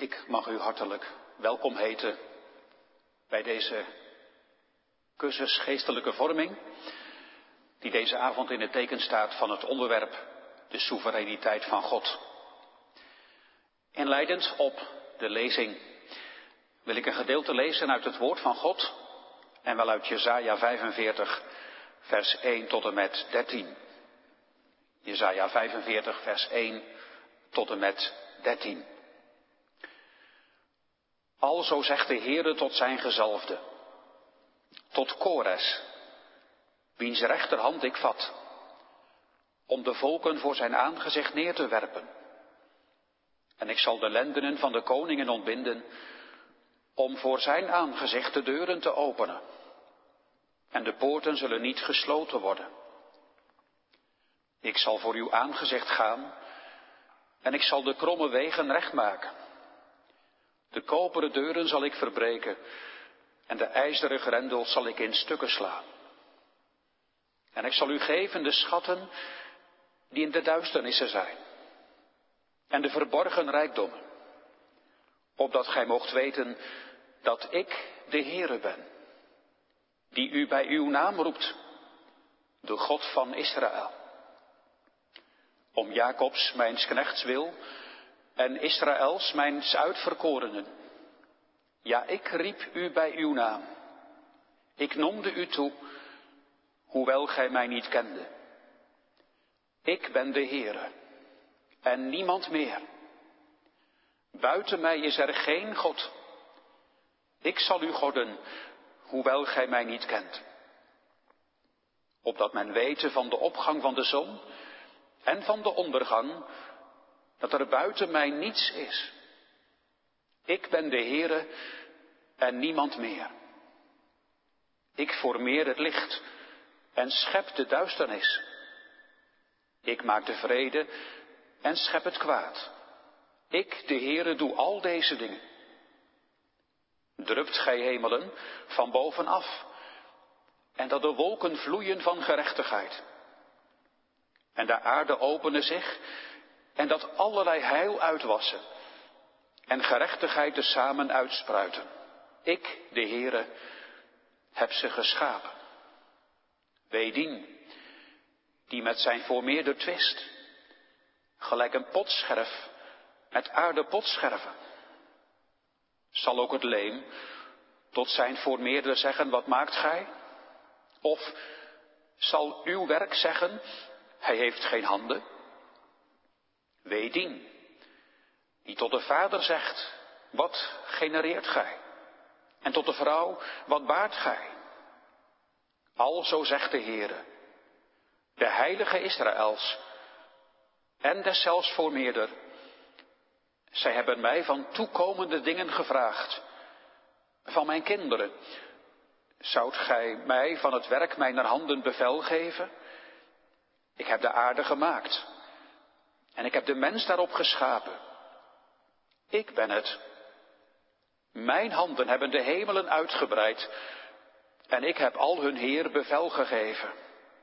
Ik mag u hartelijk welkom heten bij deze cursus geestelijke vorming, die deze avond in het teken staat van het onderwerp de soevereiniteit van God. Inleidend op de lezing wil ik een gedeelte lezen uit het woord van God en wel uit Jesaja 45 vers 1 tot en met 13. Jesaja 45 vers 1 tot en met 13. Alzo zegt de Heere tot zijn gezalfde, tot Kores, wiens rechterhand ik vat, om de volken voor zijn aangezicht neer te werpen. En ik zal de lendenen van de koningen ontbinden, om voor zijn aangezicht de deuren te openen. En de poorten zullen niet gesloten worden. Ik zal voor uw aangezicht gaan, en ik zal de kromme wegen recht maken. De koperen deuren zal ik verbreken, en de ijzeren grendels zal ik in stukken slaan. En ik zal u geven de schatten die in de duisternissen zijn, en de verborgen rijkdommen, opdat gij moogt weten dat ik de Heere ben, die u bij uw naam roept, de God van Israël. Om Jacobs, mijns knechts wil, en Israëls, mijns uitverkorenen. Ja, ik riep u bij uw naam. Ik noemde u toe, hoewel gij mij niet kende. Ik ben de Heere, en niemand meer. Buiten mij is er geen God. Ik zal u godden, hoewel gij mij niet kent. Opdat men wete van de opgang van de zon en van de ondergang, dat er buiten mij niets is. Ik ben de Heere en niemand meer. Ik formeer het licht en schep de duisternis. Ik maak de vrede en schep het kwaad. Ik, de Heere, doe al deze dingen. Drupt gij hemelen van bovenaf, en dat de wolken vloeien van gerechtigheid. En de aarde openen zich, en dat allerlei heil uitwassen, en gerechtigheid tezamen uitspruiten. Ik, de Heere, heb ze geschapen. Wee dien, die met zijn voormeerder twist, gelijk een potscherf met aarde potscherven. Zal ook het leem tot zijn voormeerder zeggen, wat maakt gij? Of zal uw werk zeggen, hij heeft geen handen? Wee dien, die tot de vader zegt, wat genereert gij? En tot de vrouw, wat baart gij? Alzo zegt de Heere, de heilige Israëls en deszelfs voormeerder. Zij hebben mij van toekomende dingen gevraagd. Van mijn kinderen, zoudt gij mij van het werk mijner handen bevel geven? Ik heb de aarde gemaakt en ik heb de mens daarop geschapen. Ik ben het. Mijn handen hebben de hemelen uitgebreid en ik heb al hun Heer bevel gegeven.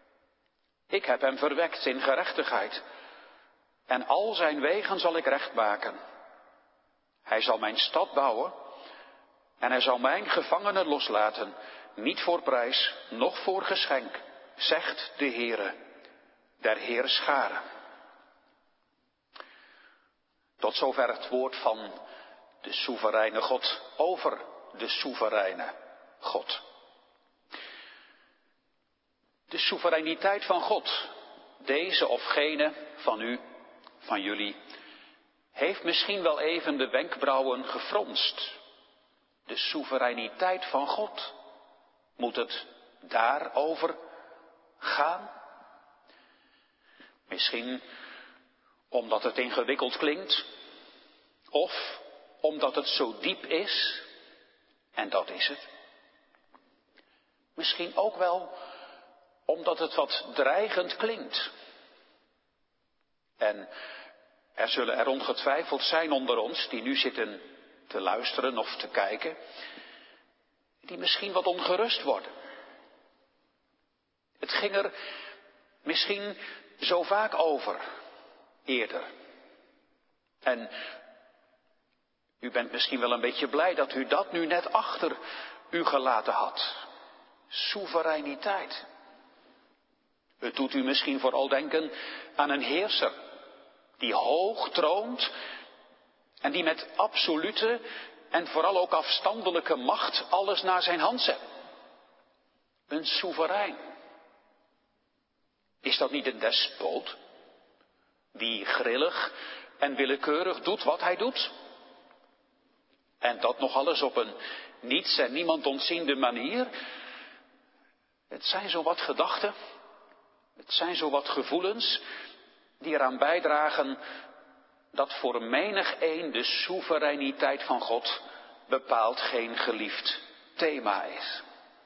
Ik heb hem verwekt in gerechtigheid en al zijn wegen zal ik recht maken. Hij zal mijn stad bouwen en hij zal mijn gevangenen loslaten, niet voor prijs, noch voor geschenk, zegt de Heere, der Heerscharen. Tot zover het woord van de soevereine God over de soevereine God. De soevereiniteit van God, deze of gene van u, van jullie, heeft misschien wel even de wenkbrauwen gefronst. De soevereiniteit van God, moet het daarover gaan? Misschien omdat het ingewikkeld klinkt, of omdat het zo diep is, en dat is het. Misschien ook wel omdat het wat dreigend klinkt. En er zullen er ongetwijfeld zijn onder ons die nu zitten te luisteren of te kijken, die misschien wat ongerust worden. Het ging er misschien zo vaak over, eerder. En U bent misschien wel een beetje blij dat u dat nu net achter u gelaten had. Soevereiniteit. Het doet u misschien vooral denken aan een heerser die hoog troont en die met absolute en vooral ook afstandelijke macht alles naar zijn hand zet. Een soeverein. Is dat niet een despoot die grillig en willekeurig doet wat hij doet? En dat nog alles op een niets en niemand ontziende manier? Het zijn zo wat gedachten, het zijn zo wat gevoelens die eraan bijdragen dat voor menigeen de soevereiniteit van God bepaald geen geliefd thema is.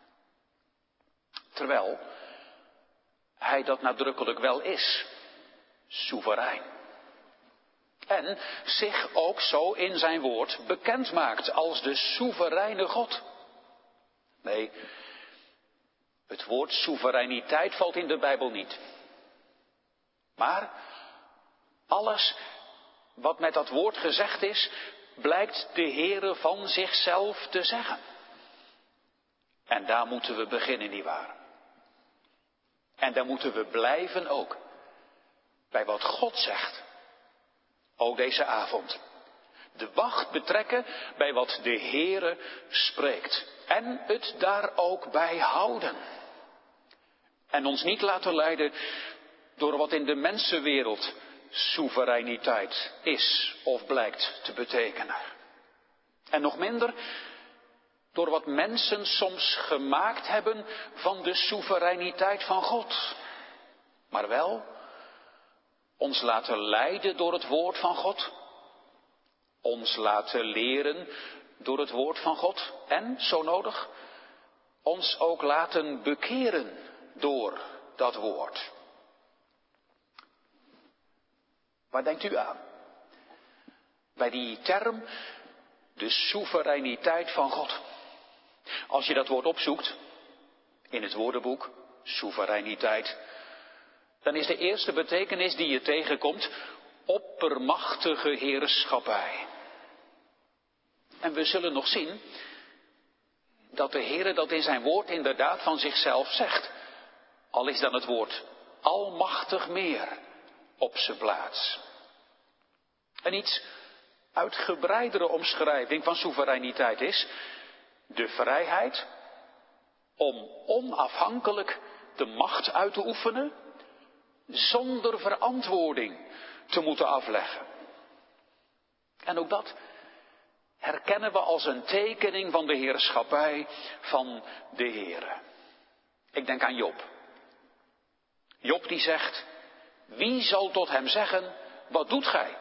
Terwijl hij dat nadrukkelijk wel is, soeverein. En zich ook zo in zijn woord bekend maakt als de soevereine God. Nee, het woord soevereiniteit valt in de Bijbel niet. Maar alles wat met dat woord gezegd is, blijkt de Heere van zichzelf te zeggen. En daar moeten we beginnen, nietwaar? En daar moeten we blijven ook. Bij wat God zegt. Ook deze avond. De wacht betrekken bij wat de Heere spreekt. En het daar ook bij houden. En ons niet laten leiden door wat in de mensenwereld soevereiniteit is of blijkt te betekenen. En nog minder door wat mensen soms gemaakt hebben van de soevereiniteit van God. Maar wel ons laten leiden door het woord van God. Ons laten leren door het woord van God. En, zo nodig, ons ook laten bekeren door dat woord. Waar denkt u aan? Bij die term, de soevereiniteit van God. Als je dat woord opzoekt, in het woordenboek, soevereiniteit, dan is de eerste betekenis die je tegenkomt, oppermachtige heerschappij. En we zullen nog zien dat de Heere dat in zijn woord inderdaad van zichzelf zegt. Al is dan het woord almachtig meer op zijn plaats. Een iets uitgebreidere omschrijving van soevereiniteit is de vrijheid om onafhankelijk de macht uit te oefenen, zonder verantwoording te moeten afleggen. En ook dat herkennen we als een tekening van de heerschappij van de Heere. Ik denk aan Job. Job die zegt, wie zal tot hem zeggen, wat doet gij?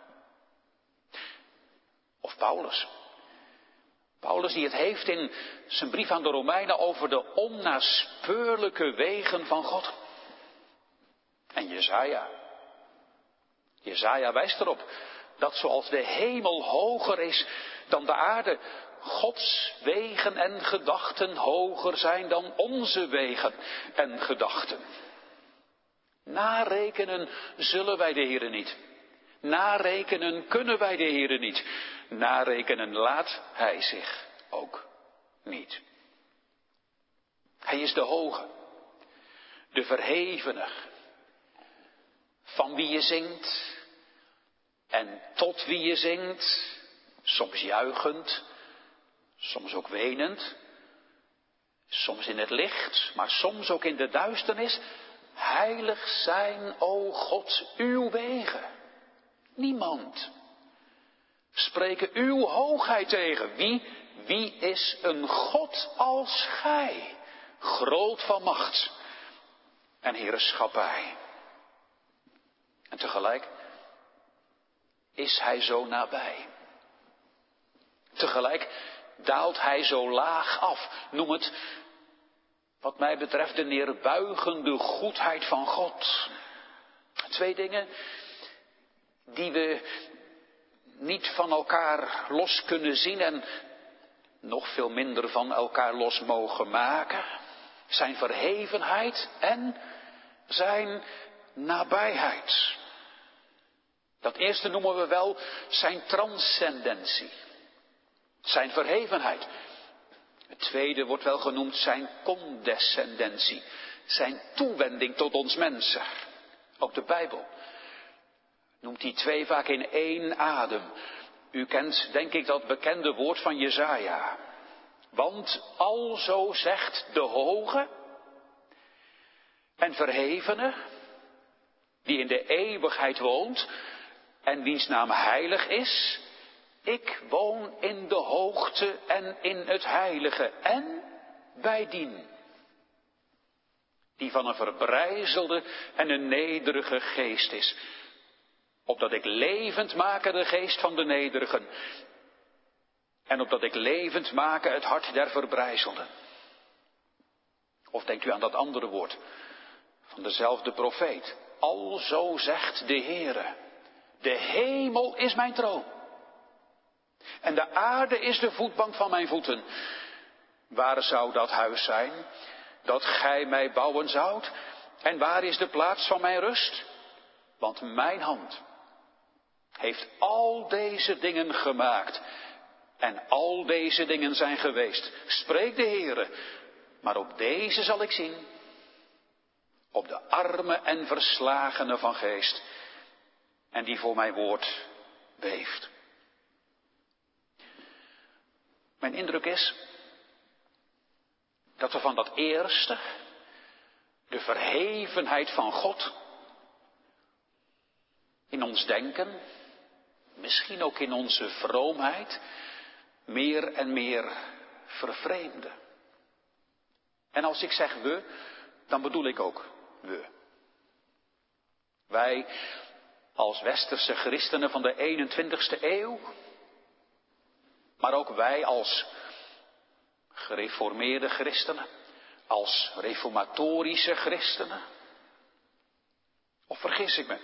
Of Paulus. Paulus die het heeft in zijn brief aan de Romeinen over de onnaspeurlijke wegen van God. En Jesaja. Jesaja wijst erop dat zoals de hemel hoger is dan de aarde, Gods wegen en gedachten hoger zijn dan onze wegen en gedachten. Narekenen zullen wij de Heere niet. Narekenen kunnen wij de Heere niet. Narekenen laat hij zich ook niet. Hij is de hoge, de verhevene, van wie je zingt en tot wie je zingt, soms juichend, soms ook wenend, soms in het licht, maar soms ook in de duisternis. Heilig zijn, o God, uw wegen. Niemand spreken uw hoogheid tegen. Wie is een God als gij? Groot van macht en heerschappij. En tegelijk is hij zo nabij. Tegelijk daalt hij zo laag af. Noem het, wat mij betreft, de neerbuigende goedheid van God. Twee dingen die we niet van elkaar los kunnen zien en nog veel minder van elkaar los mogen maken. Zijn verhevenheid en zijn nabijheid. Dat eerste noemen we wel zijn transcendentie. Zijn verhevenheid. Het tweede wordt wel genoemd zijn condescendentie. Zijn toewending tot ons mensen. Ook de Bijbel noemt die twee vaak in één adem. U kent denk ik dat bekende woord van Jesaja. Want alzo zegt de hoge en verhevene, die in de eeuwigheid woont en wiens naam heilig is. Ik woon in de hoogte en in het heilige en bij dien. Die van een verbrijzelde en een nederige geest is. Opdat ik levend make de geest van de nederigen. En opdat ik levend make het hart der verbrijzelden. Of denkt u aan dat andere woord van dezelfde profeet. Alzo zegt de Heere. De hemel is mijn troon. En de aarde is de voetbank van mijn voeten. Waar zou dat huis zijn, dat gij mij bouwen zoudt? En waar is de plaats van mijn rust? Want mijn hand heeft al deze dingen gemaakt. En al deze dingen zijn geweest. Spreekt de Heere, maar op deze zal ik zien. Op de armen en verslagenen van geest. En die voor mijn woord beeft. Mijn indruk is dat we van dat eerste, de verhevenheid van God, in ons denken, misschien ook in onze vroomheid, meer en meer vervreemden. En als ik zeg we, dan bedoel ik ook we. Wij als westerse christenen van de 21ste eeuw, maar ook wij als gereformeerde christenen, als reformatorische christenen. Of vergis ik me?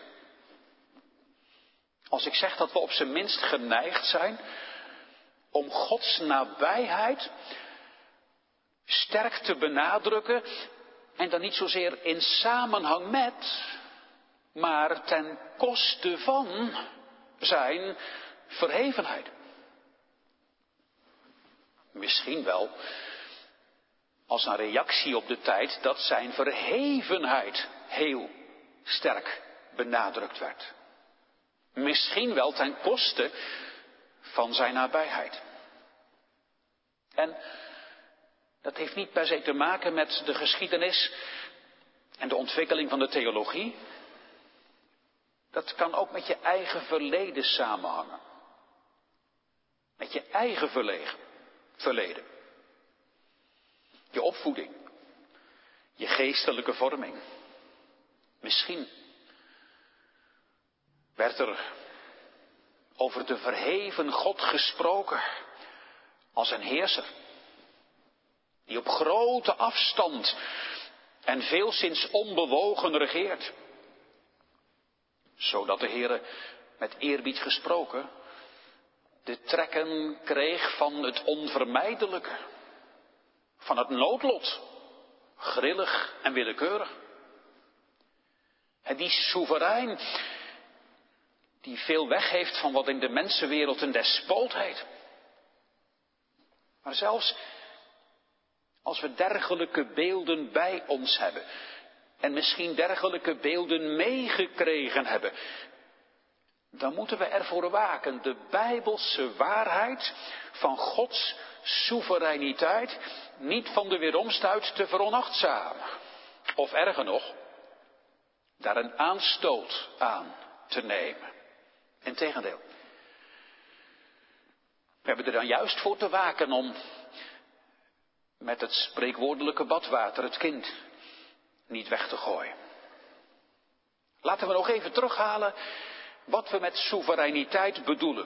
Als ik zeg dat we op zijn minst geneigd zijn om Gods nabijheid sterk te benadrukken en dan niet zozeer in samenhang met, maar ten koste van zijn verhevenheid. Misschien wel als een reactie op de tijd dat zijn verhevenheid heel sterk benadrukt werd. Misschien wel ten koste van zijn nabijheid. En dat heeft niet per se te maken met de geschiedenis en de ontwikkeling van de theologie. Dat kan ook met je eigen verleden samenhangen. Met je eigen verleden. Je opvoeding. Je geestelijke vorming. Misschien werd er over de verheven God gesproken als een heerser. Die op grote afstand en veelzins onbewogen regeert. Zodat de Heere, met eerbied gesproken, de trekken kreeg van het onvermijdelijke. Van het noodlot. Grillig en willekeurig. En die soeverein, die veel weg heeft van wat in de mensenwereld een despoot heet. Maar zelfs als we dergelijke beelden bij ons hebben. En misschien dergelijke beelden meegekregen hebben. Dan moeten we ervoor waken de bijbelse waarheid van Gods soevereiniteit niet van de weeromstuit te veronachtzamen. Of erger nog, daar een aanstoot aan te nemen. Integendeel. We hebben er dan juist voor te waken om met het spreekwoordelijke badwater het kind niet weg te gooien. Laten we nog even terughalen wat we met soevereiniteit bedoelen.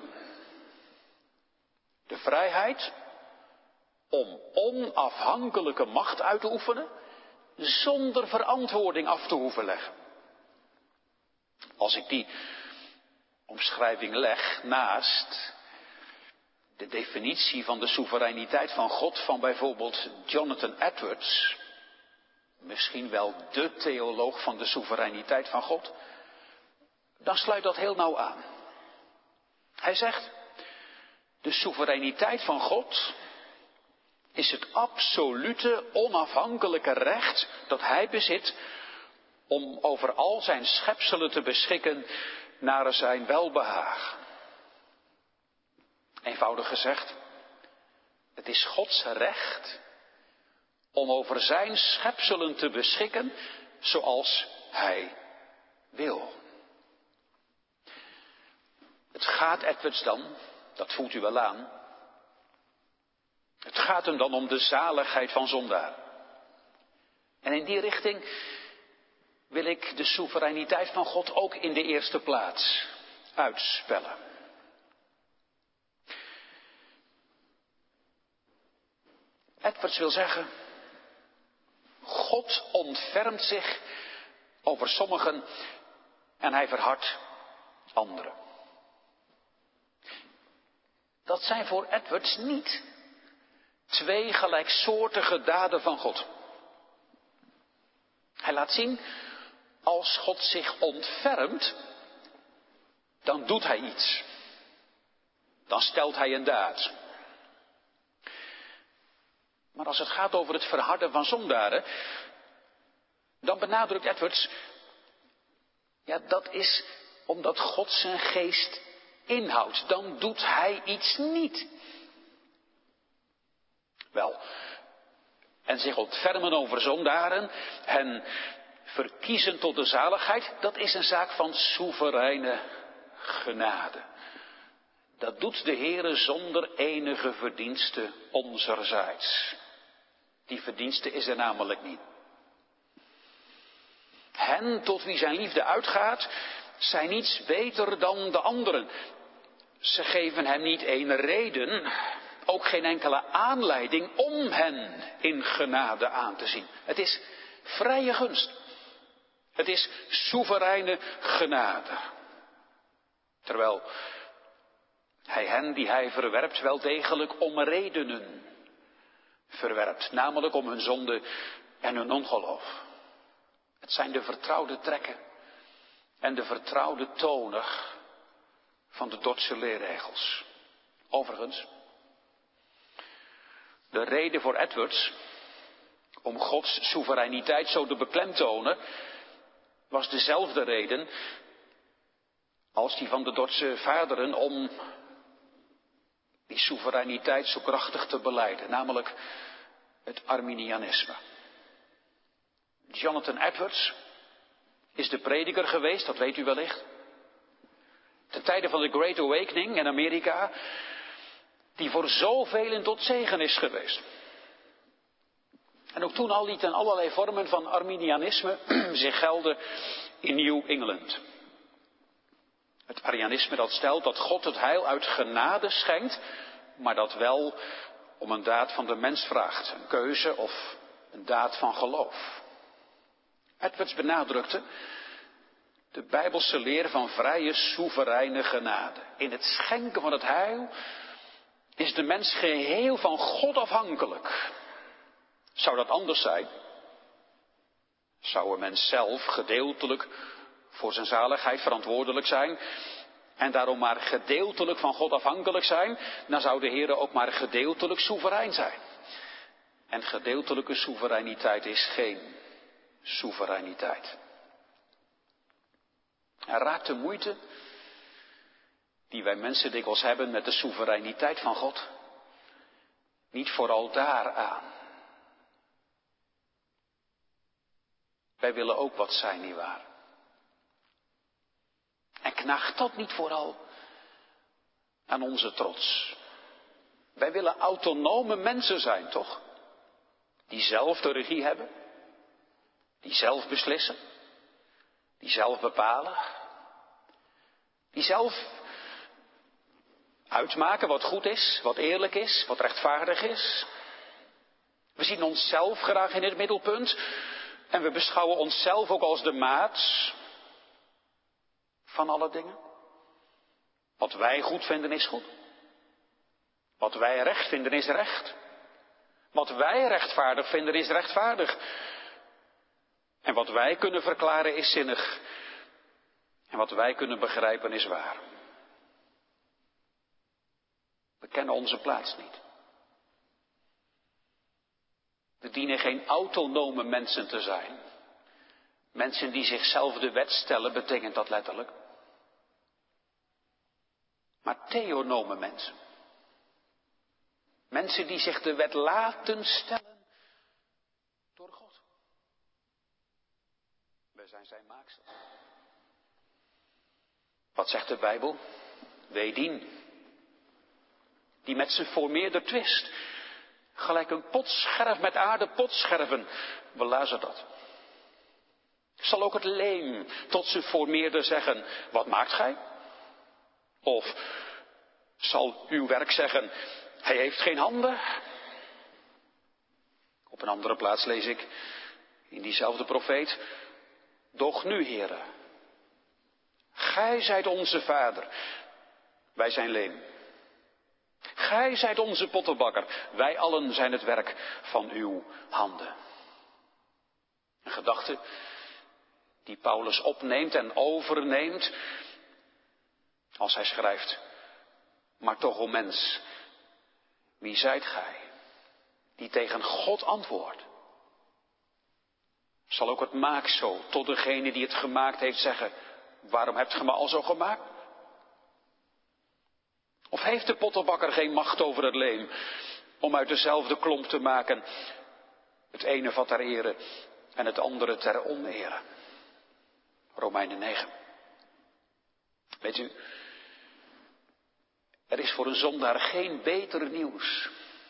De vrijheid om onafhankelijke macht uit te oefenen zonder verantwoording af te hoeven leggen. Als ik die omschrijving leg naast de definitie van de soevereiniteit van God van bijvoorbeeld Jonathan Edwards, misschien wel de theoloog van de soevereiniteit van God, dan sluit dat heel nauw aan. Hij zegt, de soevereiniteit van God is het absolute onafhankelijke recht dat hij bezit om over al zijn schepselen te beschikken naar zijn welbehagen. Eenvoudig gezegd, het is Gods recht om over zijn schepselen te beschikken zoals hij wil. Het gaat Edwards dan, dat voelt u wel aan, het gaat hem dan om de zaligheid van zondaar. En in die richting wil ik de soevereiniteit van God ook in de eerste plaats uitspellen. Edwards wil zeggen, God ontfermt zich over sommigen en hij verhardt anderen. Dat zijn voor Edwards niet twee gelijksoortige daden van God. Hij laat zien, als God zich ontfermt, dan doet hij iets. Dan stelt hij een daad. Maar als het gaat over het verharden van zondaren, dan benadrukt Edwards, ja, dat is omdat God zijn geest inhoudt. Dan doet hij iets niet. Wel, en zich ontfermen over zondaren, hen verkiezen tot de zaligheid, dat is een zaak van soevereine genade. Dat doet de Heere zonder enige verdienste onzerzijds. Die verdienste is er namelijk niet. Hen tot wie zijn liefde uitgaat, zijn niets beter dan de anderen. Ze geven hem niet één reden, ook geen enkele aanleiding om hen in genade aan te zien. Het is vrije gunst. Het is soevereine genade. Terwijl hij hen die hij verwerpt wel degelijk om redenen verwerpt. Namelijk om hun zonde en hun ongeloof. Het zijn de vertrouwde trekken en de vertrouwde tonen van de Dordtse leerregels. Overigens, de reden voor Edwards om Gods soevereiniteit zo te beklemtonen was dezelfde reden als die van de Dordtse vaderen om die soevereiniteit zo krachtig te belijden, namelijk het Arminianisme. Jonathan Edwards is de prediker geweest, dat weet u wellicht, ten tijde van de Great Awakening in Amerika, die voor zoveel tot zegen is geweest. En ook toen al lieten allerlei vormen van Arminianisme zich gelden in New England. Het Arianisme dat stelt dat God het heil uit genade schenkt, maar dat wel om een daad van de mens vraagt, een keuze of een daad van geloof. Edwards benadrukte de Bijbelse leer van vrije, soevereine genade. In het schenken van het heil is de mens geheel van God afhankelijk. Zou dat anders zijn? Zou een mens zelf gedeeltelijk voor zijn zaligheid verantwoordelijk zijn en daarom maar gedeeltelijk van God afhankelijk zijn, dan zou de Heer ook maar gedeeltelijk soeverein zijn. En gedeeltelijke soevereiniteit is geen soevereiniteit. Er raakt de moeite die wij mensen dikwijls hebben met de soevereiniteit van God niet vooral daar aan. Wij willen ook wat zijn, nietwaar? En knaagt dat niet vooral aan onze trots? Wij willen autonome mensen zijn, toch? Die zelf de regie hebben. Die zelf beslissen. Die zelf bepalen. Die zelf uitmaken wat goed is, wat eerlijk is, wat rechtvaardig is. We zien onszelf graag in het middelpunt. En we beschouwen onszelf ook als de maat van alle dingen. Wat wij goed vinden is goed. Wat wij recht vinden is recht. Wat wij rechtvaardig vinden is rechtvaardig. En wat wij kunnen verklaren is zinnig. En wat wij kunnen begrijpen is waar. We kennen onze plaats niet. We dienen geen autonome mensen te zijn. Mensen die zichzelf de wet stellen, betekent dat letterlijk. Maar theonome mensen. Mensen die zich de wet laten stellen door God. We zijn zijn maaksel. Wat zegt de Bijbel? Wee die met zijn formeerder twist. Gelijk een potscherf met aarde potscherven. We lazen dat. Zal ook het leem tot zijn formeerder zeggen, wat maakt gij? Of zal uw werk zeggen, hij heeft geen handen? Op een andere plaats lees ik in diezelfde profeet, doch nu, Heere, gij zijt onze vader, wij zijn leem. Gij zijt onze pottenbakker, wij allen zijn het werk van uw handen. Een gedachte die Paulus opneemt en overneemt als hij schrijft, maar toch, o mens, wie zijt gij die tegen God antwoordt? Zal ook het maaksel tot degene die het gemaakt heeft zeggen, waarom hebt ge me al zo gemaakt? Of heeft de pottenbakker geen macht over het leem om uit dezelfde klomp te maken, het ene van ter ere en het andere ter onere? Romeinen 9. Weet u, er is voor een zondaar geen beter nieuws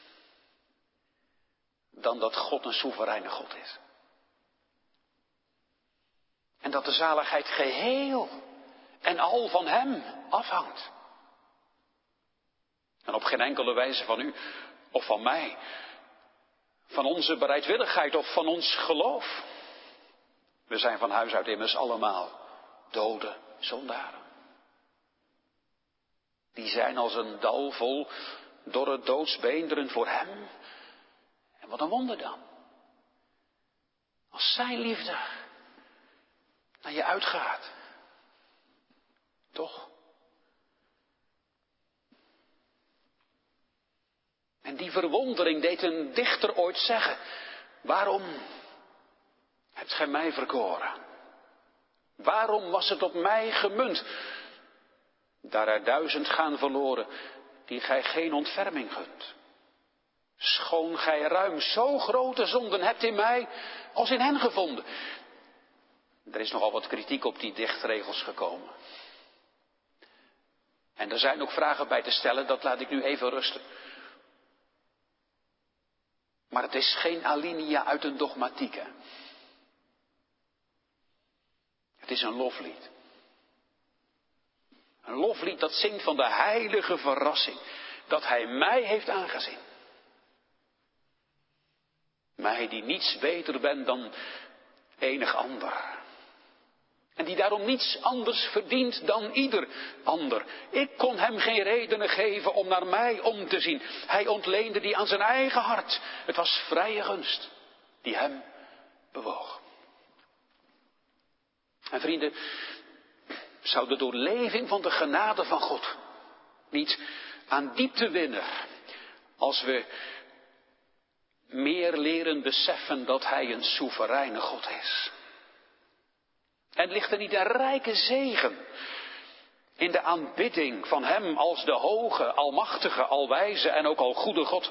dan dat God een soevereine God is. En dat de zaligheid geheel en al van hem afhangt. En op geen enkele wijze van u of van mij, van onze bereidwilligheid of van ons geloof. We zijn van huis uit immers allemaal dode zondaren. Die zijn als een dal vol dorre doodsbeenderen voor hem. En wat een wonder dan. Als zijn liefde naar je uitgaat. Toch? En die verwondering deed een dichter ooit zeggen. Waarom hebt gij mij verkoren? Waarom was het op mij gemunt? Daar er 1000 gaan verloren, die gij geen ontferming gunt. Schoon gij ruim zo grote zonden hebt in mij, als in hen gevonden. Er is nogal wat kritiek op die dichtregels gekomen. En er zijn ook vragen bij te stellen, dat laat ik nu even rusten. Maar het is geen alinea uit een dogmatiek, hè? Het is een loflied. Een loflied dat zingt van de heilige verrassing. Dat hij mij heeft aangezien. Mij die niets beter ben dan enig ander. En die daarom niets anders verdient dan ieder ander. Ik kon hem geen redenen geven om naar mij om te zien. Hij ontleende die aan zijn eigen hart. Het was vrije gunst die hem bewoog. En vrienden, zou de doorleving van de genade van God niet aan diepte winnen als we meer leren beseffen dat hij een soevereine God is? En ligt er niet een rijke zegen in de aanbidding van hem als de hoge, almachtige, alwijze en ook al goede God?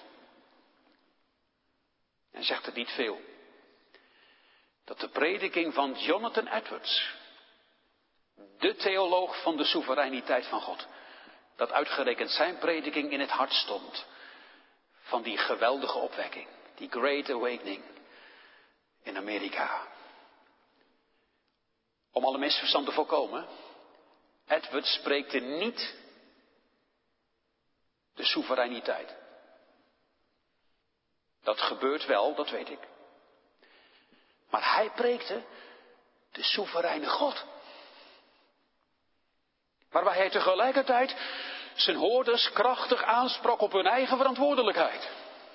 En zegt het niet veel dat de prediking van Jonathan Edwards, de theoloog van de soevereiniteit van God, dat uitgerekend zijn prediking in het hart stond van die geweldige opwekking, die Great Awakening in Amerika. Om alle misverstand te voorkomen, Edwards spreekte niet de soevereiniteit. Dat gebeurt wel, dat weet ik. Maar hij preekte de soevereine God. Waarbij hij tegelijkertijd zijn hoorders krachtig aansprak op hun eigen verantwoordelijkheid.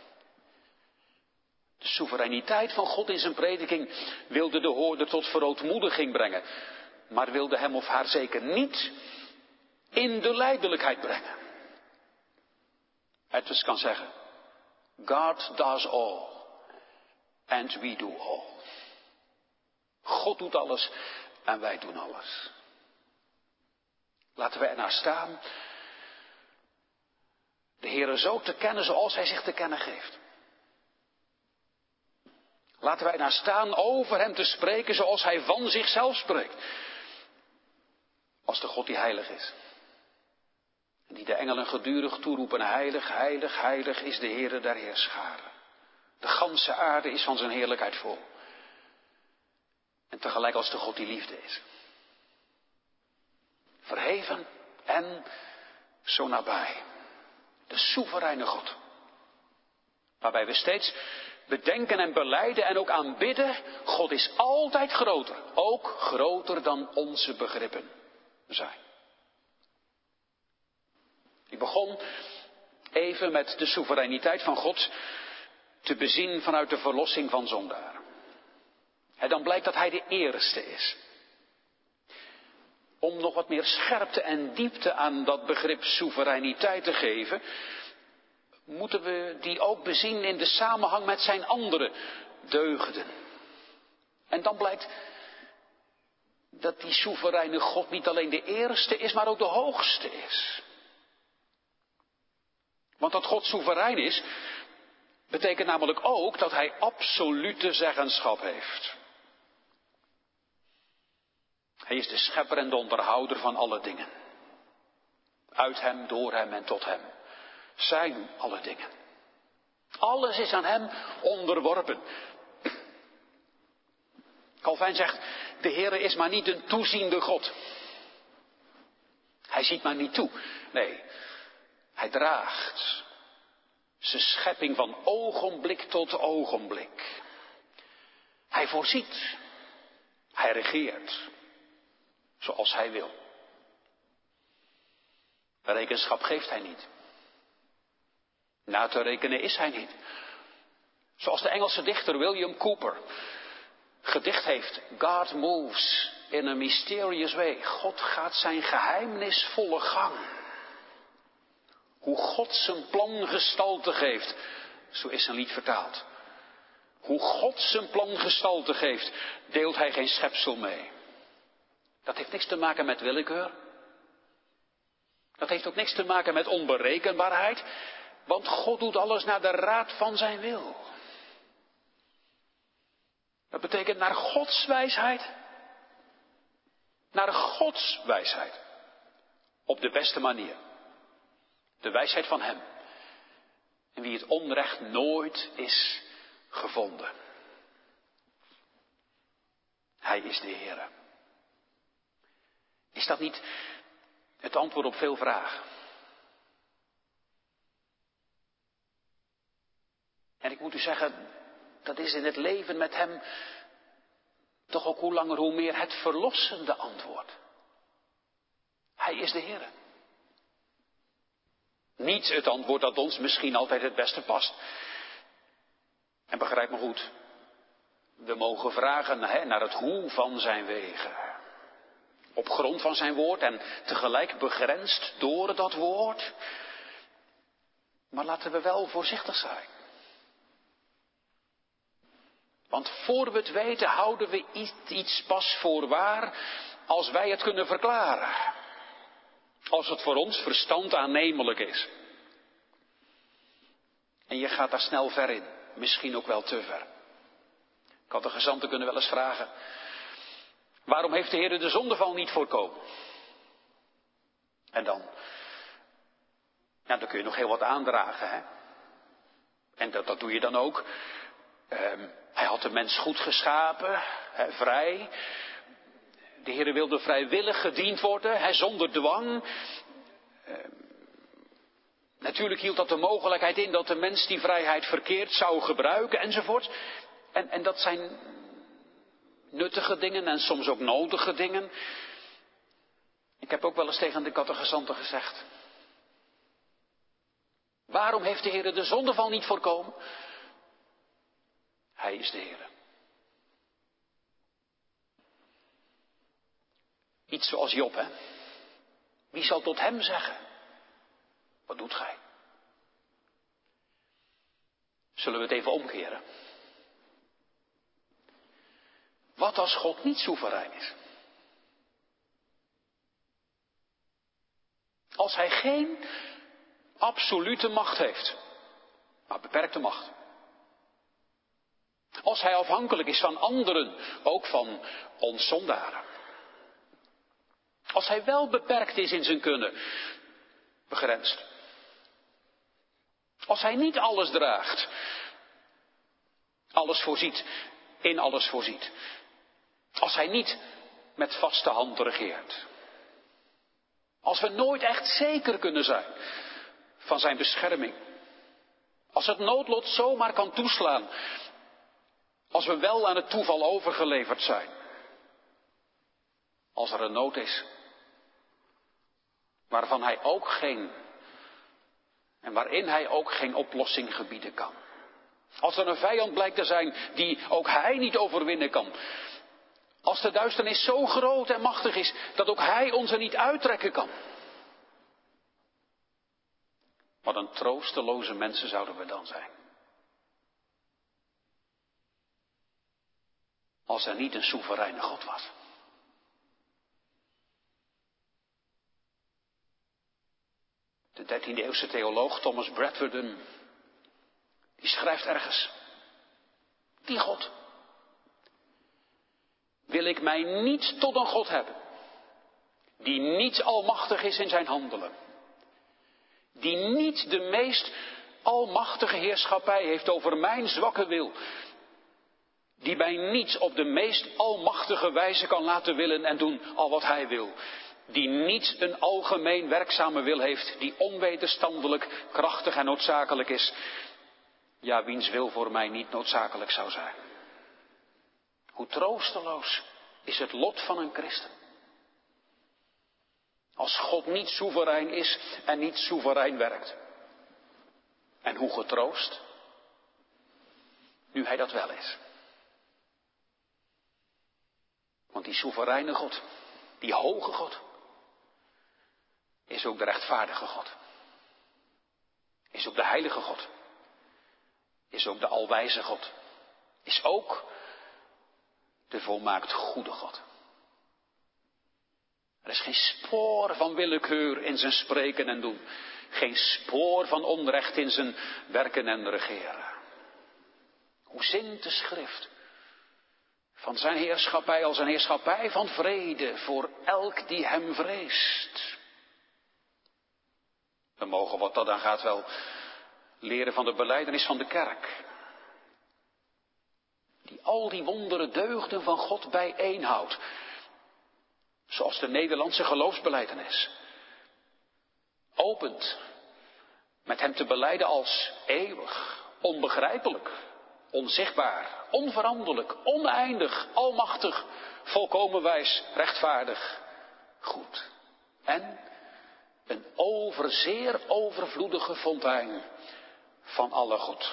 De soevereiniteit van God in zijn prediking wilde de hoorder tot verootmoediging brengen. maar wilde hem of haar zeker niet in de lijdelijkheid brengen. Het dus kan zeggen, God does all and we do all. God doet alles en wij doen alles. Laten we ernaar staan de Heere zo te kennen zoals hij zich te kennen geeft. Laten wij ernaar staan over hem te spreken zoals hij van zichzelf spreekt. Als de God die heilig is. En die de engelen gedurig toeroepen, heilig, heilig, heilig is de Heere der heerscharen. De ganse aarde is van zijn heerlijkheid vol. En tegelijk als de God die liefde is. Verheven en zo nabij. De soevereine God. Waarbij we steeds bedenken en belijden en ook aanbidden. God is altijd groter. Ook groter dan onze begrippen zijn. Ik begon even met de soevereiniteit van God te bezien vanuit de verlossing van zondaren. En dan blijkt dat hij de eerste is. Om nog wat meer scherpte en diepte aan dat begrip soevereiniteit te geven, moeten we die ook bezien in de samenhang met zijn andere deugden. En dan blijkt dat die soevereine God niet alleen de eerste is, maar ook de hoogste is. Want dat God soeverein is, betekent namelijk ook dat hij absolute zeggenschap heeft. Hij is de schepper en de onderhouder van alle dingen. Uit hem, door hem en tot hem zijn alle dingen. Alles is aan hem onderworpen. Calvijn zegt, de Heere is maar niet een toeziende God. Hij ziet maar niet toe. Nee, hij draagt zijn schepping van ogenblik tot ogenblik. Hij voorziet. Hij regeert. Zoals hij wil. Rekenschap geeft hij niet. Na te rekenen is hij niet. Zoals de Engelse dichter William Cowper gedicht heeft. God moves in a mysterious way. God gaat zijn geheimnisvolle gang. Hoe God zijn plan gestalte geeft. Zo is een lied vertaald. Hoe God zijn plan gestalte geeft, deelt hij geen schepsel mee. Dat heeft niks te maken met willekeur. Dat heeft ook niks te maken met onberekenbaarheid. Want God doet alles naar de raad van zijn wil. Dat betekent naar Gods wijsheid. Naar Gods wijsheid. Op de beste manier. De wijsheid van hem. En wie het onrecht nooit is gevonden. Hij is de Heere. Is dat niet het antwoord op veel vragen? En ik moet u zeggen, dat is in het leven met hem toch ook hoe langer hoe meer het verlossende antwoord. Hij is de Heere. Niet het antwoord dat ons misschien altijd het beste past. En begrijp me goed, we mogen vragen naar het hoe van zijn wegen. Op grond van zijn woord en tegelijk begrensd door dat woord. Maar laten we wel voorzichtig zijn. Want voor we het weten houden we iets pas voor waar als wij het kunnen verklaren. Als het voor ons verstand aannemelijk is. En je gaat daar snel ver in. Misschien ook wel te ver. Catechizanten kunnen wel eens vragen. Waarom heeft de Heer de zondeval niet voorkomen? En dan kun je nog heel wat aandragen. Hè? En dat doe je dan ook. Hij had de mens goed geschapen. Vrij. De Heer wilde vrijwillig gediend worden. Zonder dwang. Natuurlijk hield dat de mogelijkheid in dat de mens die vrijheid verkeerd zou gebruiken enzovoort. En dat zijn nuttige dingen en soms ook nodige dingen. Ik heb ook wel eens tegen de catechizanten gezegd. Waarom heeft de Heer de zondeval niet voorkomen? Hij is de Heer. Iets zoals Job, hè? Wie zal tot hem zeggen? Wat doet gij? Zullen we het even omkeren? Wat als God niet soeverein is? Als hij geen absolute macht heeft, maar beperkte macht. Als hij afhankelijk is van anderen, ook van ons zondaren. Als hij wel beperkt is in zijn kunnen, begrensd. Als hij niet alles draagt, alles voorziet, in alles voorziet. Als hij niet met vaste hand regeert. Als we nooit echt zeker kunnen zijn van zijn bescherming. Als het noodlot zomaar kan toeslaan. Als we wel aan het toeval overgeleverd zijn. Als er een nood is. Waarvan hij ook geen. En waarin hij ook geen oplossing gebieden kan. Als er een vijand blijkt te zijn die ook hij niet overwinnen kan. Als de duisternis zo groot en machtig is dat ook hij ons er niet uittrekken kan. Wat een troosteloze mensen zouden we dan zijn. Als er niet een soevereine God was. De 13e eeuwse theoloog Thomas Bradford, die schrijft ergens. Die God. Wil ik mij niet tot een God hebben. Die niet almachtig is in zijn handelen. Die niet de meest almachtige heerschappij heeft over mijn zwakke wil. Die mij niet op de meest almachtige wijze kan laten willen en doen al wat hij wil. Die niet een algemeen werkzame wil heeft, die onwederstandelijk, krachtig en noodzakelijk is. Ja, wiens wil voor mij niet noodzakelijk zou zijn. Hoe troosteloos is het lot van een christen. Als God niet soeverein is en niet soeverein werkt. En hoe getroost, nu hij dat wel is. Want die soevereine God, die hoge God, is ook de rechtvaardige God. Is ook de heilige God. Is ook de alwijze God. Is ook de volmaakt goede God. Er is geen spoor van willekeur in zijn spreken en doen. Geen spoor van onrecht in zijn werken en regeren. Hoe zingt de schrift van zijn heerschappij als een heerschappij van vrede voor elk die hem vreest. We mogen wat dat dan gaat wel leren van de belijdenis van de kerk. Die al die wondere deugden van God bijeenhoudt. Zoals de Nederlandse geloofsbelijdenis. Opent met hem te belijden als eeuwig, onbegrijpelijk, onzichtbaar, onveranderlijk, oneindig, almachtig, volkomen wijs, rechtvaardig, goed. En een zeer overvloedige fontein van alle goed.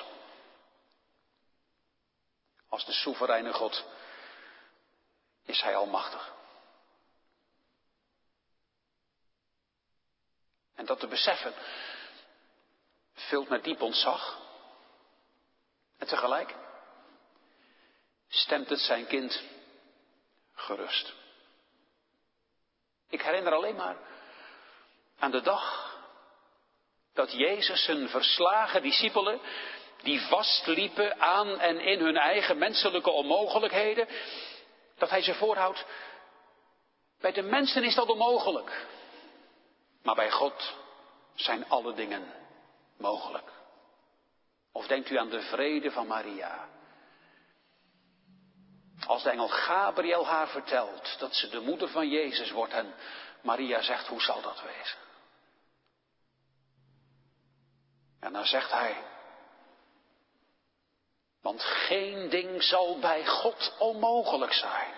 Als de soevereine God is hij almachtig. En dat te beseffen vult met diep ontzag. En tegelijk stemt het zijn kind gerust. Ik herinner alleen maar aan de dag dat Jezus zijn verslagen discipelen, die vastliepen aan en in hun eigen menselijke onmogelijkheden, dat hij ze voorhoudt. Bij de mensen is dat onmogelijk. Maar bij God zijn alle dingen mogelijk. Of denkt u aan de vrede van Maria. Als de engel Gabriel haar vertelt dat ze de moeder van Jezus wordt en Maria zegt, hoe zal dat wezen? En dan zegt hij, want geen ding zal bij God onmogelijk zijn.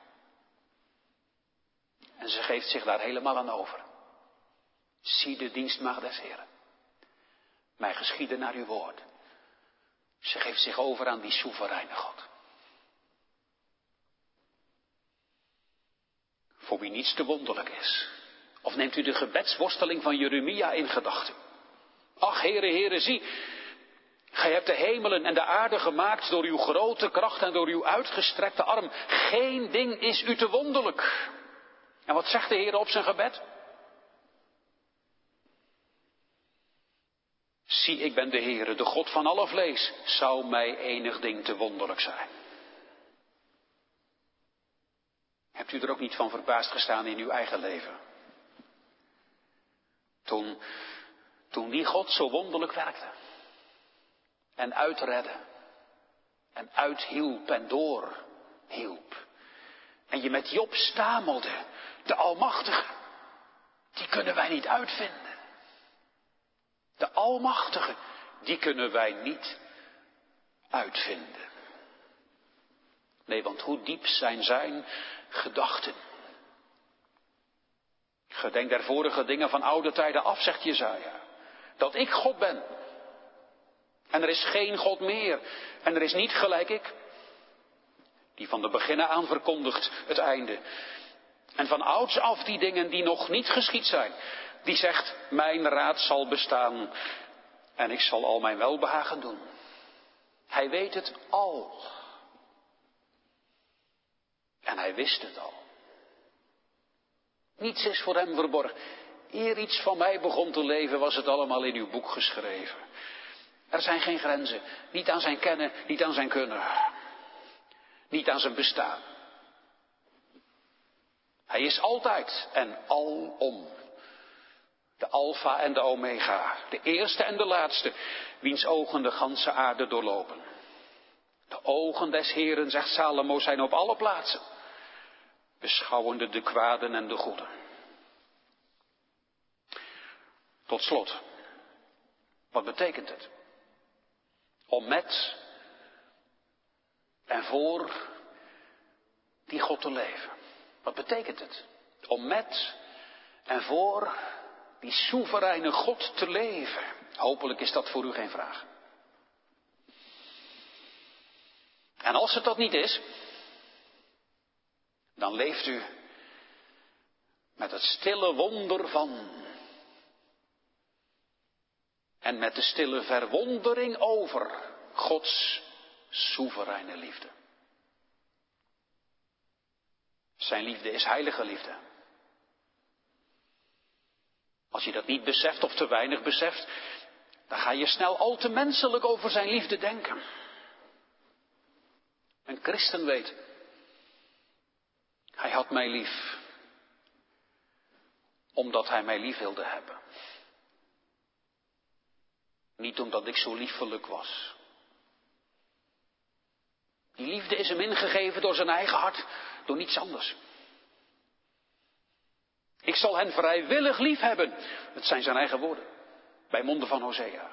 En ze geeft zich daar helemaal aan over. Zie de dienstmaagd des Heren. Mij geschieden naar uw woord. Ze geeft zich over aan die soevereine God. voor wie niets te wonderlijk is. Of neemt u de gebedsworsteling van Jeremia in gedachten. Ach, Heere, Heere, zie, gij hebt de hemelen en de aarde gemaakt door uw grote kracht en door uw uitgestrekte arm. Geen ding is u te wonderlijk. En wat zegt de Heere op zijn gebed? Zie, ik ben de Heere, de God van alle vlees. Zou mij enig ding te wonderlijk zijn? Hebt u er ook niet van verbaasd gestaan in uw eigen leven? Toen die God zo wonderlijk werkte. En uitredde. En uithielp en doorhielp. En je met Job stamelde. De Almachtige. Die kunnen wij niet uitvinden. De Almachtige. Die kunnen wij niet uitvinden. Nee, want hoe diep zijn zijn gedachten. Gedenk der vorige dingen van oude tijden af, zegt Jesaja. Dat ik God ben. En er is geen God meer. En er is niet gelijk ik. Die van de beginnen aan verkondigt het einde. En van ouds af die dingen die nog niet geschied zijn. Die zegt, mijn raad zal bestaan. En ik zal al mijn welbehagen doen. Hij weet het al. En hij wist het al. Niets is voor hem verborgen. Eer iets van mij begon te leven, was het allemaal in uw boek geschreven. Er zijn geen grenzen. Niet aan zijn kennen, niet aan zijn kunnen. Niet aan zijn bestaan. Hij is altijd en alom. De Alfa en de Omega. De eerste en de laatste. Wiens ogen de ganse aarde doorlopen. De ogen des Heeren, zegt Salomo, zijn op alle plaatsen. Beschouwende de kwaden en de goeden. Tot slot. Wat betekent het? Om met en voor die God te leven. Wat betekent het? Om met en voor die soevereine God te leven. Hopelijk is dat voor u geen vraag. En als het dat niet is, dan leeft u met het stille wonder van en met de stille verwondering over Gods soevereine liefde. Zijn liefde is heilige liefde. Als je dat niet beseft of te weinig beseft, dan ga je snel al te menselijk over zijn liefde denken. Een christen weet, hij had mij lief, omdat hij mij lief wilde hebben. Niet omdat ik zo liefelijk was. Die liefde is hem ingegeven door zijn eigen hart, door niets anders. Ik zal hen vrijwillig lief hebben. Het zijn zijn eigen woorden. Bij monden van Hosea.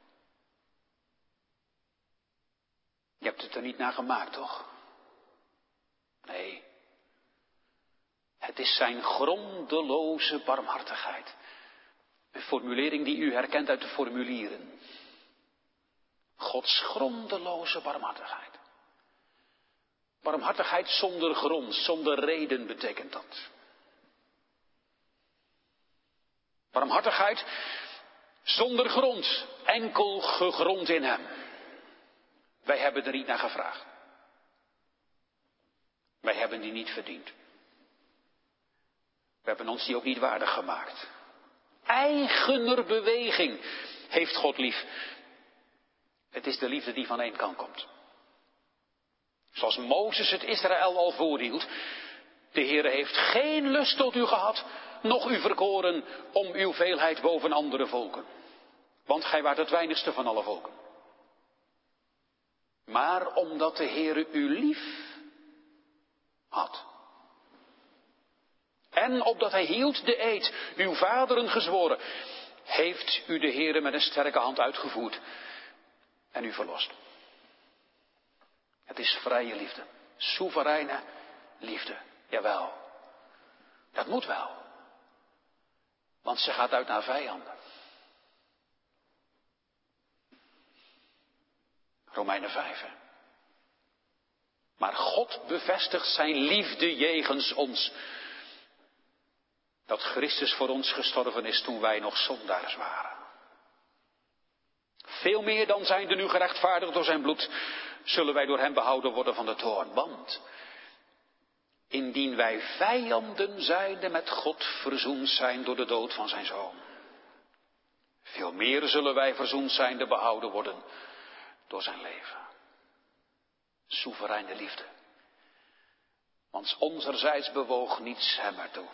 Je hebt het er niet naar gemaakt, toch? Nee. Het is zijn grondeloze barmhartigheid. Een formulering die u herkent uit de formulieren. Gods grondeloze barmhartigheid. Barmhartigheid zonder grond, zonder reden betekent dat. Barmhartigheid zonder grond, enkel gegrond in hem. Wij hebben er niet naar gevraagd. Wij hebben die niet verdiend. We hebben ons die ook niet waardig gemaakt. Eigener beweging heeft God lief. Het is de liefde die van één kant komt. Zoals Mozes het Israël al voorhield. De Heere heeft geen lust tot u gehad, noch u verkoren om uw veelheid boven andere volken. Want gij waart het weinigste van alle volken. Maar omdat de Heere u lief had. En opdat hij hield de eed, uw vaderen gezworen, heeft u de Heere met een sterke hand uitgevoerd en u verlost. Het is vrije liefde, soevereine liefde, jawel. Dat moet wel, want ze gaat uit naar vijanden. Romeinen 5. Hè? Maar God bevestigt zijn liefde jegens ons. Dat Christus voor ons gestorven is toen wij nog zondaars waren. Veel meer dan zijnde nu gerechtvaardigd door zijn bloed, zullen wij door hem behouden worden van de toorn. Want indien wij vijanden zijnde met God verzoend zijn door de dood van zijn zoon, veel meer zullen wij verzoend zijnde behouden worden door zijn leven. Soevereine liefde. Want onzerzijds bewoog niets hem ertoe.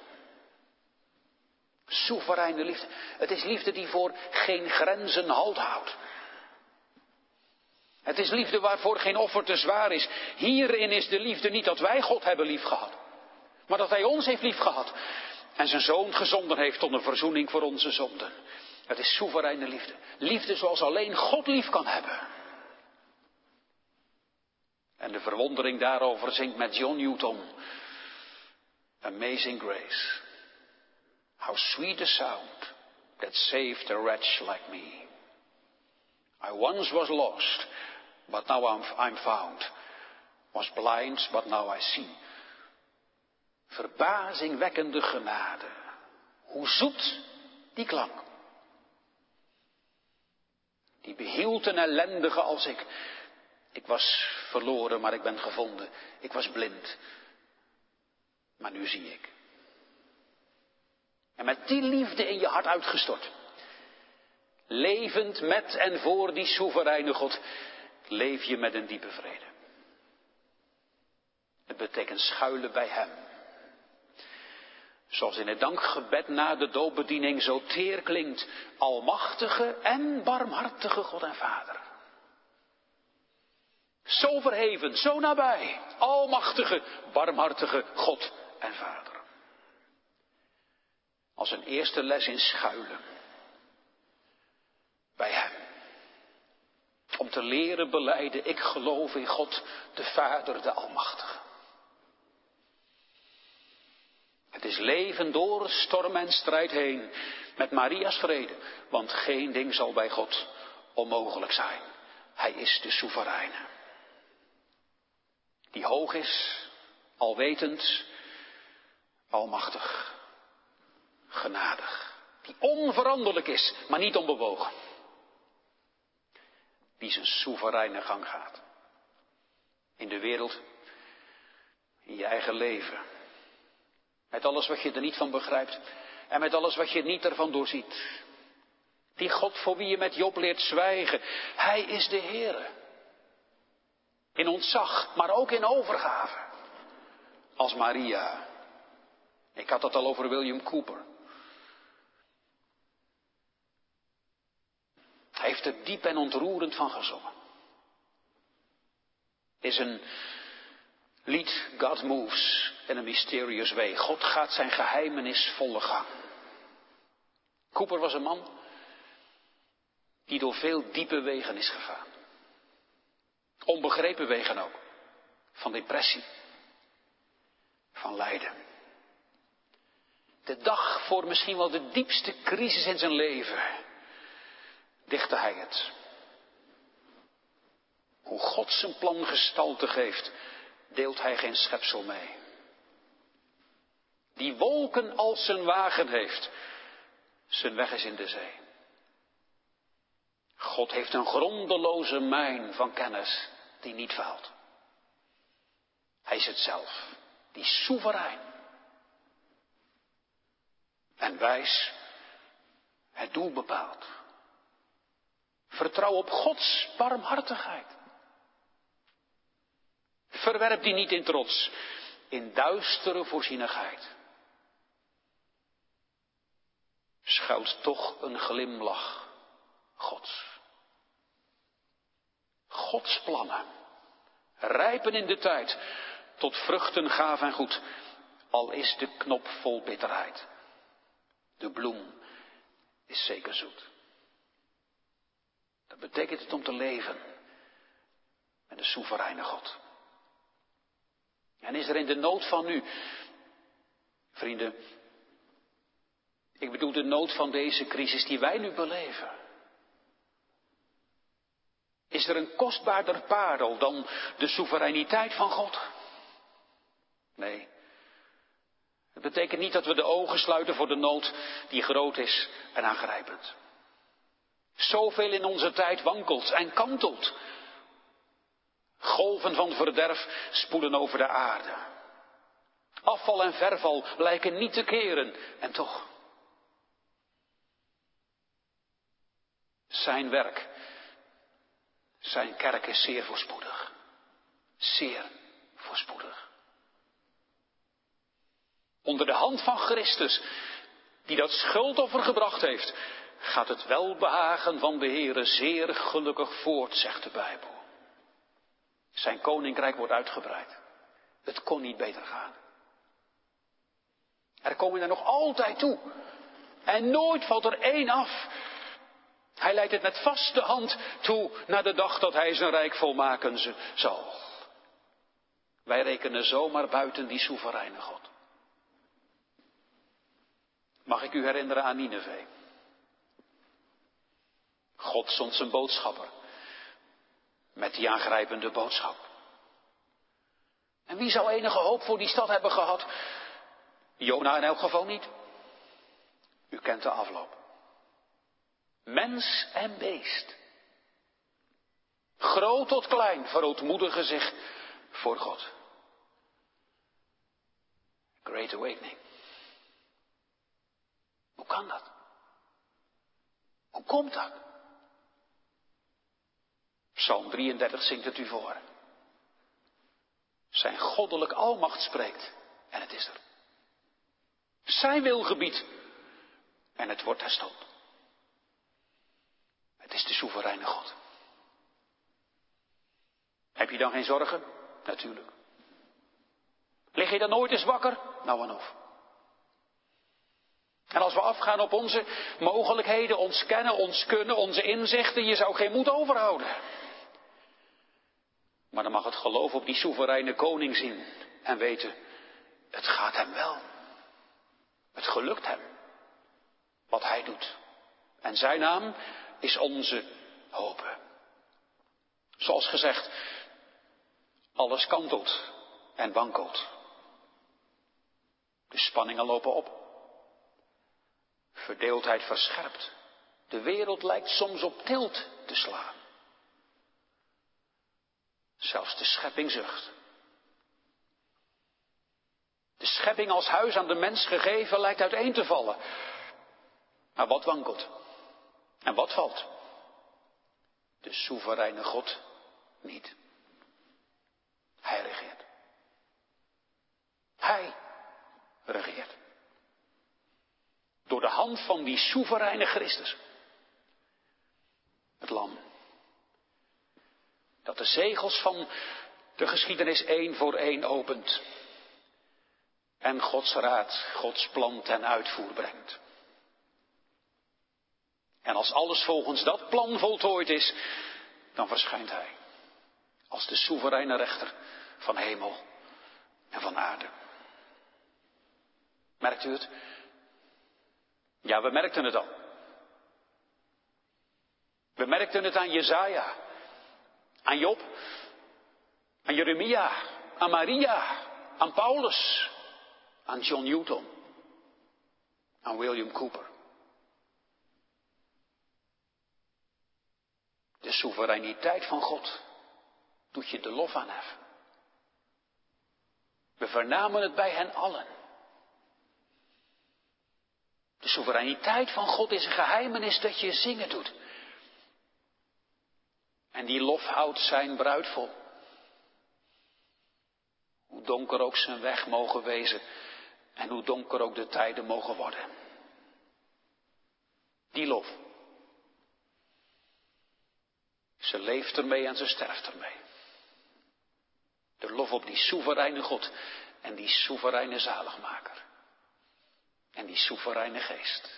Soevereine liefde. Het is liefde die voor geen grenzen halt houdt. Het is liefde waarvoor geen offer te zwaar is. Hierin is de liefde niet dat wij God hebben liefgehad, maar dat hij ons heeft liefgehad en zijn zoon gezonden heeft tot een verzoening voor onze zonden. Het is soevereine liefde. Liefde zoals alleen God lief kan hebben. En de verwondering daarover zingt met John Newton. Amazing grace. How sweet the sound that saved a wretch like me. I once was lost, but now I'm found. Was blind, but now I see. Verbazingwekkende genade. Hoe zoet die klank. Die behield een ellendige als ik. Ik was verloren, maar ik ben gevonden. Ik was blind, maar nu zie ik. En met die liefde in je hart uitgestort, levend met en voor die soevereine God, leef je met een diepe vrede. Het betekent schuilen bij hem. Zoals in het dankgebed na de doopbediening zo teer klinkt, almachtige en barmhartige God en Vader. Zo verheven, zo nabij, almachtige, barmhartige God en Vader. Als een eerste les in schuilen bij hem. Om te leren belijden, ik geloof in God, de Vader, de Almachtige. Het is leven door storm en strijd heen, met Maria's vrede, want geen ding zal bij God onmogelijk zijn. Hij is de soevereine. Die hoog is, alwetend, almachtig, genadig. Die onveranderlijk is, maar niet onbewogen. Die zijn soevereine gang gaat. In de wereld, in je eigen leven. Met alles wat je er niet van begrijpt. En met alles wat je niet ervan doorziet. Die God voor wie je met Job leert zwijgen. Hij is de Heere. In ontzag, maar ook in overgave. Als Maria. Ik had het al over William Cooper. Hij heeft er diep en ontroerend van gezongen. Is een lied, God moves in a mysterious way. God gaat zijn geheimenis volle gang. Cooper was een man die door veel diepe wegen is gegaan. Onbegrepen wegen ook. Van depressie. Van lijden. De dag voor misschien wel de diepste crisis in zijn leven dichtte hij het. Hoe God zijn plan gestalte geeft, deelt hij geen schepsel mee. Die wolken als zijn wagen heeft, zijn weg is in de zee. God heeft een grondeloze mijn van kennis die niet faalt. Hij is het zelf, die soeverein. En wijs het doel bepaalt. Vertrouw op Gods barmhartigheid. Verwerp die niet in trots, in duistere voorzienigheid. Schuilt toch een glimlach Gods. Gods plannen rijpen in de tijd tot vruchten gaaf en goed, al is de knop vol bitterheid. De bloem is zeker zoet. Dat betekent het om te leven met de soevereine God. En is er in de nood van nu, vrienden, ik bedoel de nood van deze crisis die wij nu beleven. Is er een kostbaarder parel dan de soevereiniteit van God? Nee, Het betekent niet dat we de ogen sluiten voor de nood die groot is en aangrijpend. Zoveel in onze tijd wankelt en kantelt. Golven van verderf spoelen over de aarde. Afval en verval lijken niet te keren en toch. Zijn werk, zijn kerk is zeer voorspoedig. Zeer voorspoedig. Onder de hand van Christus, die dat schuldoffer gebracht heeft, gaat het welbehagen van de Heere zeer gelukkig voort, zegt de Bijbel. Zijn koninkrijk wordt uitgebreid. Het kon niet beter gaan. Er komen er nog altijd toe. En nooit valt er één af. Hij leidt het met vaste hand toe naar de dag dat hij zijn rijk volmaken zal. Wij rekenen zomaar buiten die soevereine God. Mag ik u herinneren aan Nineve? God zond zijn boodschapper met die aangrijpende boodschap. En wie zou enige hoop voor die stad hebben gehad? Jona in elk geval niet. U kent de afloop. Mens en beest, groot tot klein, verootmoedigen zich voor God. Great awakening. Hoe kan dat? Hoe komt dat? Psalm 33 zingt het u voor. Zijn goddelijk almacht spreekt en het is er. Zijn wil gebiedt en het wordt hersteld. Het is de soevereine God. Heb je dan geen zorgen? Natuurlijk. Lig je dan nooit eens wakker? Nou en of. En als we afgaan op onze mogelijkheden, ons kennen, ons kunnen, onze inzichten, je zou geen moed overhouden. Maar dan mag het geloof op die soevereine koning zien en weten, het gaat hem wel. Het gelukt hem. Wat hij doet. En zijn naam is onze hoop. Zoals gezegd, alles kantelt en wankelt. De spanningen lopen op. Verdeeldheid verscherpt. De wereld lijkt soms op tilt te slaan. Zelfs de schepping zucht. De schepping als huis aan de mens gegeven lijkt uiteen te vallen. Maar wat wankelt? En wat valt? De soevereine God niet. Hij regeert. Hij regeert. Door de hand van die soevereine Christus. Het lam. Dat de zegels van de geschiedenis één voor één opent. En Gods raad, Gods plan ten uitvoer brengt. En als alles volgens dat plan voltooid is, dan verschijnt hij. Als de soevereine rechter van hemel en van aarde. Merkt u het? Ja, we merkten het al. We merkten het aan Jesaja, aan Job, aan Jeremia, aan Maria, aan Paulus, aan John Newton, aan William Cooper. De soevereiniteit van God doet je de lof aanheffen. We vernamen het bij hen allen. De soevereiniteit van God is een geheimenis dat je zingen doet. En die lof houdt zijn bruid vol. Hoe donker ook zijn weg mogen wezen en hoe donker ook de tijden mogen worden. Die lof. Ze leeft ermee en ze sterft ermee. De lof op die soevereine God en die soevereine zaligmaker. En die soevereine geest.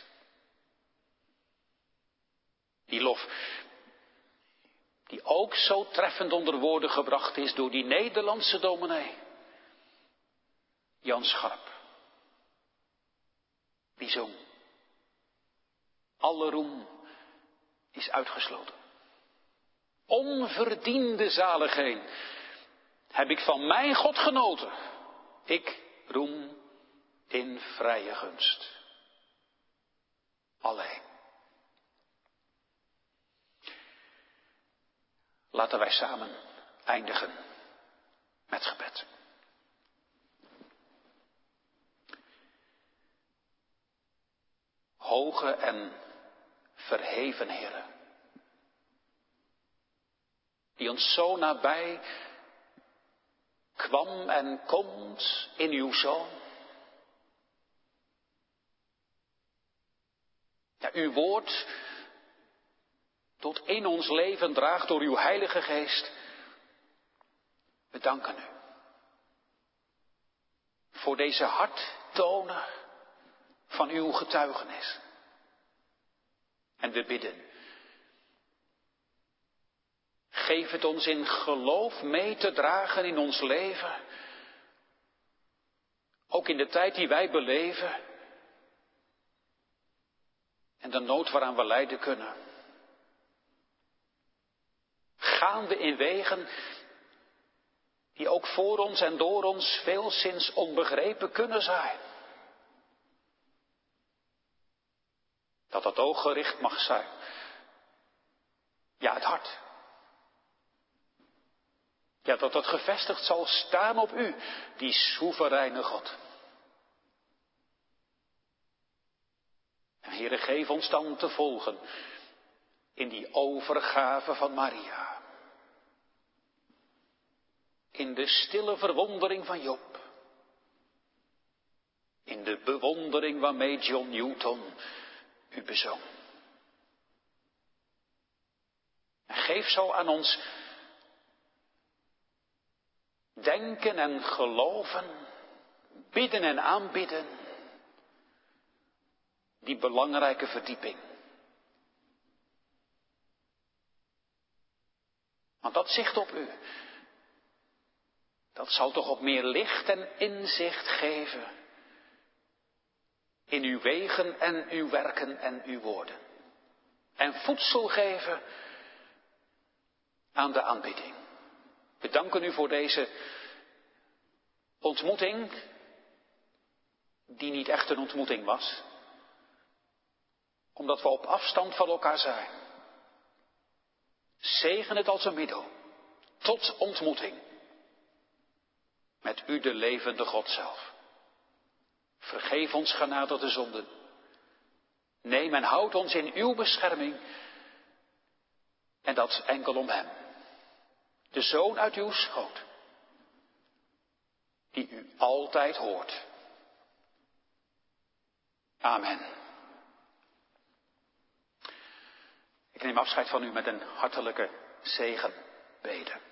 Die lof die ook zo treffend onder woorden gebracht is door die Nederlandse dominee. Jan Scharp. Die zong. Alle roem is uitgesloten. Onverdiende zaligheid heb ik van mijn God genoten. Ik roem in vrije gunst. Alleen. Laten wij samen eindigen met gebed. Hoge en verheven Heere, die ons zo nabij kwam en komt in uw Zoon. Ja, uw woord tot in ons leven draagt door uw Heilige Geest. We danken u voor deze harttonen van uw getuigenis. En we bidden, geef het ons in geloof mee te dragen in ons leven. Ook in de tijd die wij beleven. En de nood waaraan we lijden kunnen. Gaande in wegen die ook voor ons en door ons veelzins onbegrepen kunnen zijn. Dat het oog gericht mag zijn. Ja, het hart. Ja, dat het gevestigd zal staan op u, die soevereine God. En Heere, geef ons dan te volgen in die overgave van Maria. In de stille verwondering van Job. In de bewondering waarmee John Newton u bezong. En geef zo aan ons denken en geloven, bidden en aanbidden, die belangrijke verdieping. Want dat zicht op u, dat zal toch ook meer licht en inzicht geven in uw wegen en uw werken en uw woorden. En voedsel geven aan de aanbidding. We danken u voor deze ontmoeting, die niet echt een ontmoeting was. Omdat we op afstand van elkaar zijn. Zegen het als een middel tot ontmoeting met u, de levende God zelf. Vergeef ons genadige zonden. Neem en houd ons in uw bescherming. En dat enkel om hem. De Zoon uit uw schoot. Die u altijd hoort. Amen. Ik neem afscheid van u met een hartelijke zegenbede.